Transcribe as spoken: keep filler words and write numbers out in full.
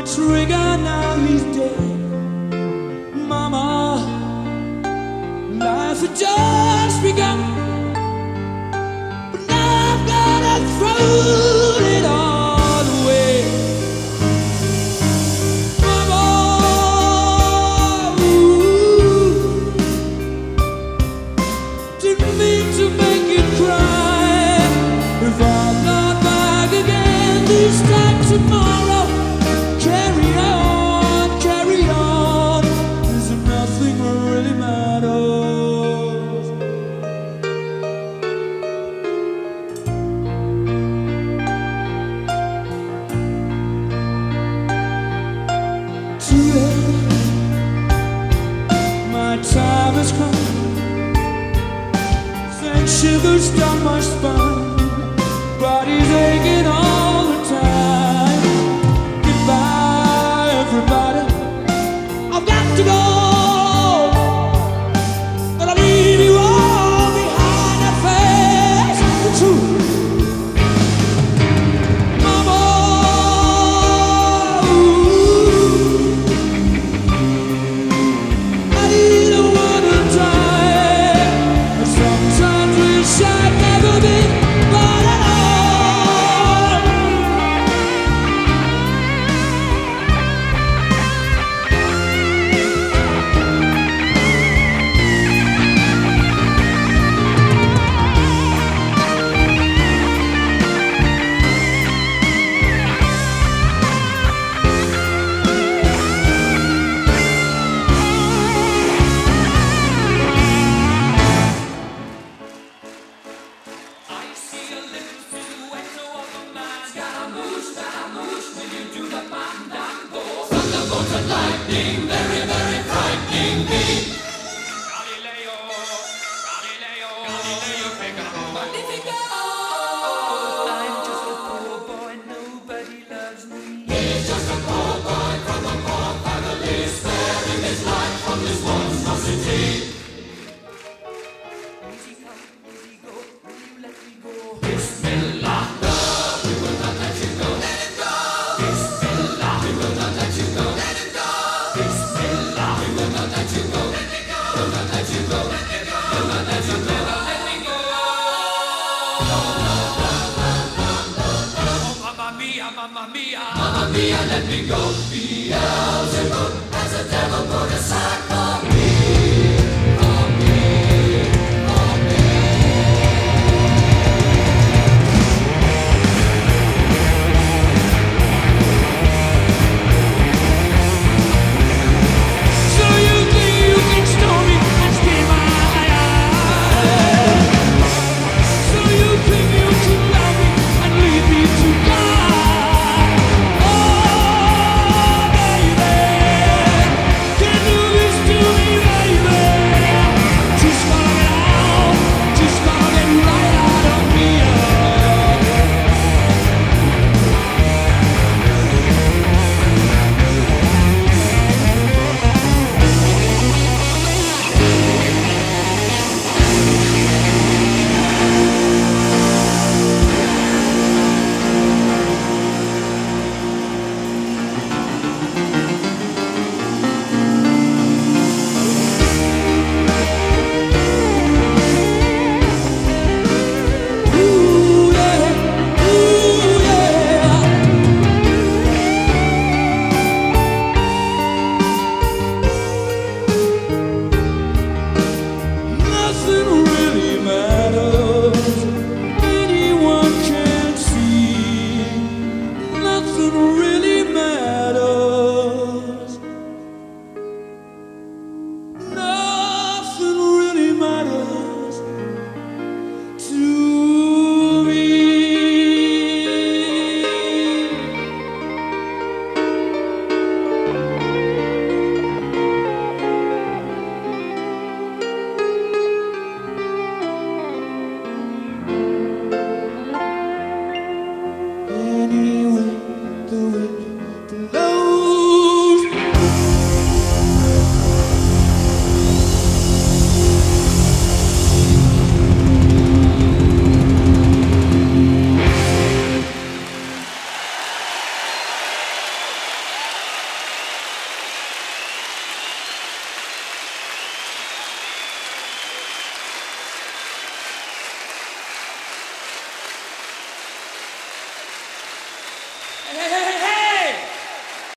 trigger, now he's dead. Mama, life had just begun, but now I've gotta throw it all away. Mama, ooh, didn't mean to make you cry. If I'm not back again this time tomorrow, carry on, carry on, 'cause nothing really matters. Too late, my time has come. Thank sugar's down my spine, body's aching all the time. Goodbye, everybody, I've got to go. Gonna leave you all behind and face the truth. Mama, ooh, I need a one to die. Sometimes wish I'd never been born at all. I see a little silhouette of a man. Scaramouche, Scaramouche, will you do the fandango? Thunderbolt and lightning, very, very frightening me. Galileo, Galileo, Galileo Figaro. Magnifico! I'm just a poor boy, nobody loves me. He's just a poor boy from a poor family, sparing his life from this monstrosity. Easy come, easy go, will you let me go? Bismillah, no, we will not let you go. Let him go. Bismillah, we will not let you go. Let him go. Bismillah, we will not let you go. Let me go. Will not let you go. Let me go. Will not let you go. Let me go. Oh, mamma mia, mamma mia, mamma mia, let me go. Beelzebub.